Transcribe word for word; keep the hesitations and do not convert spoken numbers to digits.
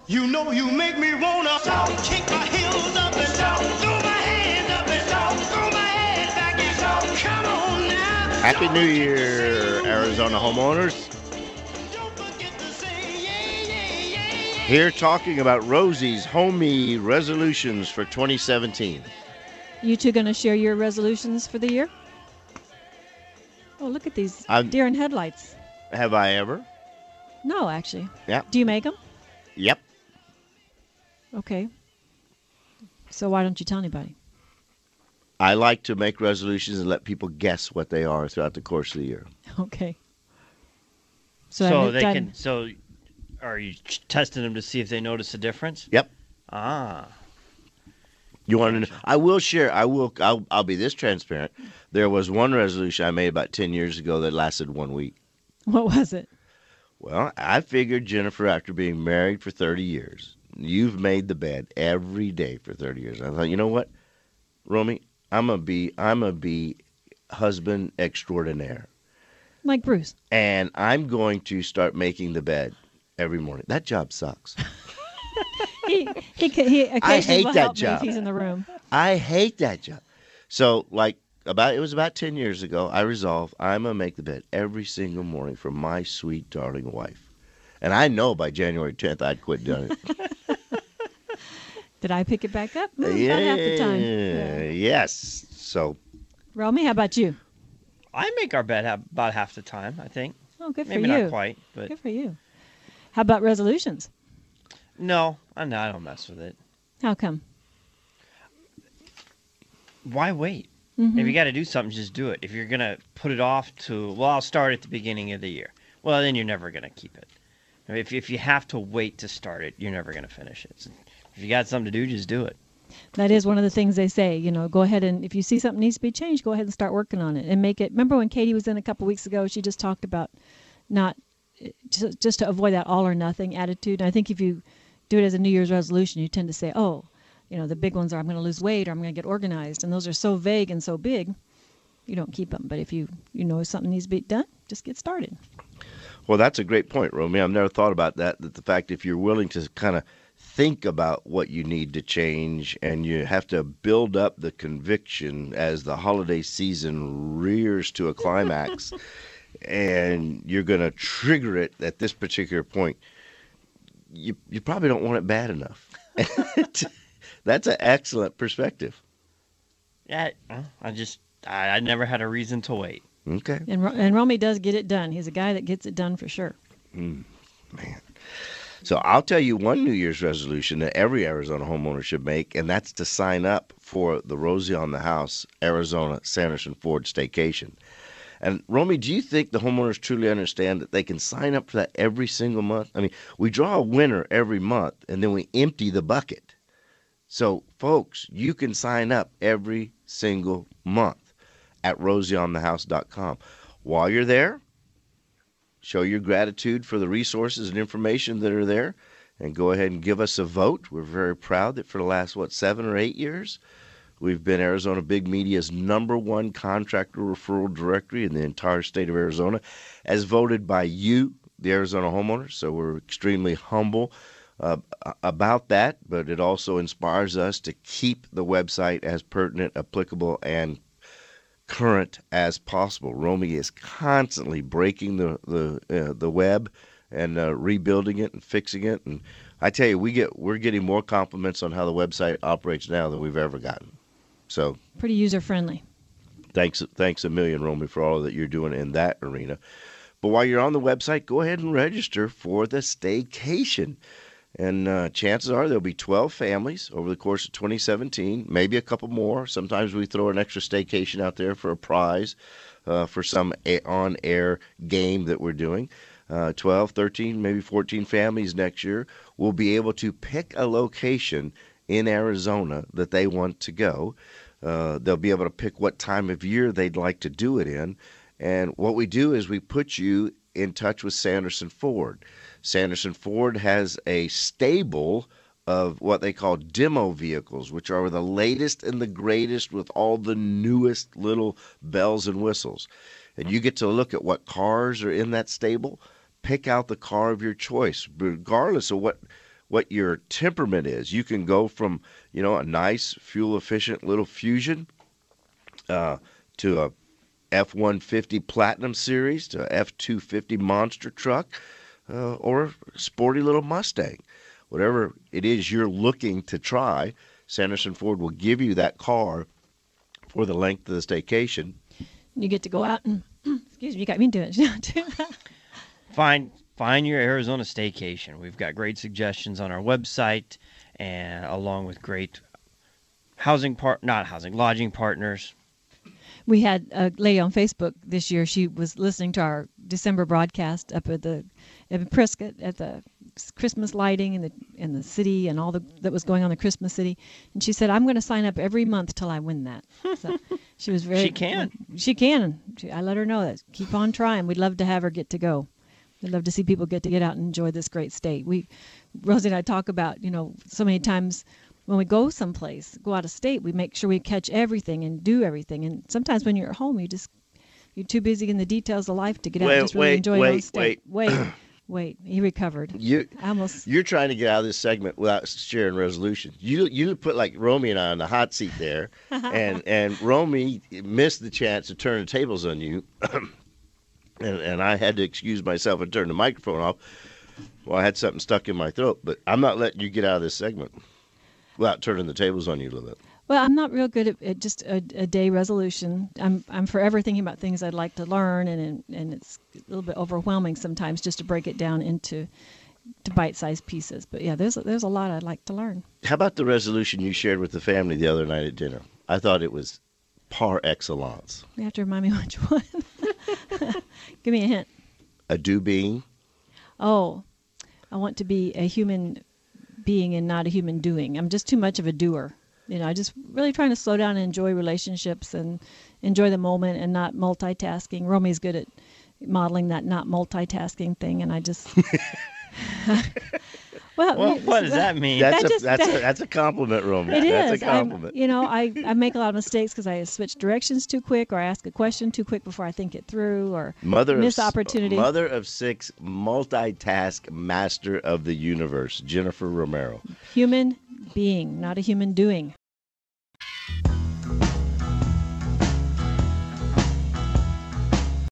You know you make me wanna shout, kick my heels up and shout, throw my hands up and shout, throw my head back and shout. Come on now. Happy New Year, Arizona homeowners. Don't forget to say yeah, yeah, yeah, yeah. Here talking about Rosie's homey resolutions for twenty seventeen. You two going to share your resolutions for the year? Oh, look at these I'm- deer in headlights. Have I ever? No, actually. Yeah. Do you make them? Yep. Okay. So why don't you tell anybody? I like to make resolutions and let people guess what they are throughout the course of the year. Okay. So, So I've they done- can. So, are you ch- testing them to see if they notice a difference? Yep. Ah. You want to know? I will share. I will. I'll, I'll be this transparent. There was one resolution I made about ten years ago that lasted one week. What was it? Well, I figured, Jennifer, after being married for thirty years, you've made the bed every day for thirty years. I thought, you know what, Romy, I'm gonna be, I'm gonna be husband extraordinaire, Like Bruce. and I'm going to start making the bed every morning. That job sucks. He he ca- he occasionally hate will that help me job. if he's in the room. I hate that job. So, like, about it was about ten years ago, I resolved I'm gonna make the bed every single morning for my sweet darling wife, and I know by January tenth I'd quit doing it. Did I pick it back up? Mm, About half the time. Yeah, Yeah. yes. So Romy, how about you? I make our bed ha- about half the time, I think. Oh, good for Maybe you. not quite, but Good for you. How about resolutions? no, I no, I don't mess with it. How come? Why wait? Mhm. If you got to do something, just do it. If you're gonna put it off to, well, I'll start at the beginning of the year. Well, then you're never gonna keep it. If if you have to wait to start it, you're never gonna finish it. So if you got something to do, just do it. That is one of the things they say. You know, go ahead and if you see something needs to be changed, go ahead and start working on it and make it. Remember when Katie was in a couple weeks ago? She just talked about not just, just to avoid that all or nothing attitude. And I think if you do it as a New Year's resolution, you tend to say, oh, you know, the big ones are I'm going to lose weight or I'm going to get organized, and those are so vague and so big, you don't keep them. But if you you know something needs to be done, just get started. Well, that's a great point, Romy. I've never thought about that, that the fact if you're willing to kind of think about what you need to change and you have to build up the conviction as the holiday season rears to a climax and you're going to trigger it at this particular point, you, you probably don't want it bad enough. That's an excellent perspective. Yeah, well, I just I, I never had a reason to wait. Okay. And Ro- and Romy does get it done. He's a guy that gets it done for sure. Man. So I'll tell you one New Year's resolution that every Arizona homeowner should make, and that's to sign up for the Rosie on the House Arizona Sanderson Ford Staycation. And Romy, do you think the homeowners truly understand that they can sign up for that every single month? I mean, we draw a winner every month, and then we empty the bucket. So, folks, you can sign up every single month at rosie on the house dot com. While you're there, show your gratitude for the resources and information that are there, and go ahead and give us a vote. We're very proud that for the last, what, seven or eight years, we've been Arizona Big Media's number one contractor referral directory in the entire state of Arizona, as voted by you, the Arizona homeowners. So we're extremely humble uh, about that, but it also inspires us to keep the website as pertinent, applicable, and current as possible. Romy is constantly breaking the the uh, the web and uh, rebuilding it and fixing it. And I tell you, we get we're getting more compliments on how the website operates now than we've ever gotten. So Pretty user friendly. thanks thanks a million, Romy, for all that you're doing in that arena. But while you're on the website, go ahead and register for the staycation. And uh, chances are there'll be twelve families over the course of twenty seventeen, maybe a couple more. Sometimes we throw an extra staycation out there for a prize uh, for some a- on-air game that we're doing. Uh, twelve, thirteen, maybe fourteen families next year will be able to pick a location in Arizona that they want to go. Uh, they'll be able to pick what time of year they'd like to do it in. And what we do is we put you in touch with Sanderson Ford. Sanderson Ford has a stable of what they call demo vehicles, which are the latest and the greatest with all the newest little bells and whistles. And you get to look at what cars are in that stable, pick out the car of your choice, regardless of what what your temperament is. You can go from, you know, a nice fuel efficient little Fusion uh, to a F one fifty Platinum Series to a F two fifty monster truck, uh, or a sporty little Mustang. Whatever it is you're looking to try, Sanderson Ford will give you that car for the length of the staycation. You get to go out and, excuse me, you got me doing it too. Find find your Arizona staycation. We've got great suggestions on our website, and along with great housing part, not housing, lodging partners. We had a lady on Facebook this year. She was listening to our December broadcast up at the in Prescott at the Christmas lighting in the in the city and all the that was going on in the Christmas city. And she said, "I'm going to sign up every month till I win that." So she was very. She can. She can. She, I let her know that. Keep on trying. We'd love to have her get to go. We'd love to see people get to get out and enjoy this great state. We, Rosie and I talk about, you know, so many times. When we go someplace, go out of state, we make sure we catch everything and do everything. And sometimes when you're at home, you just you're too busy in the details of life to get out Wait, and just really wait, enjoy wait, your own state. wait. Wait, wait. He recovered. You, I almost. You're trying to get out of this segment without sharing resolution. You you put like Romy and I on the hot seat there, and and Romy missed the chance to turn the tables on you, and and I had to excuse myself and turn the microphone off. Well, I had something stuck in my throat, but I'm not letting you get out of this segment without turning the tables on you a little bit. Well, I'm not real good at, at just a, a day resolution. I'm I'm forever thinking about things I'd like to learn, and and it's a little bit overwhelming sometimes just to break it down into to bite-sized pieces. But yeah, there's a, there's a lot I'd like to learn. How about the resolution you shared with the family the other night at dinner? I thought it was par excellence. You have to remind me which one. Give me a hint. A do being. Oh, I want to be a human being and not a human doing. I'm just too much of a doer. You know, I just really trying to slow down and enjoy relationships and enjoy the moment and not multitasking. Romy's good at modeling that not multitasking thing, and I just. well, Well, what does that mean? That's That a just- that's that- a that's a compliment, Romy. It That's is. a compliment. I'm, you know, I, I make a lot of mistakes because I switch directions too quick, or I ask a question too quick before I think it through, or Mother miss of, s- opportunity. Mother of six, multitask master of the universe, Jennifer Romero. Human being, not a human doing.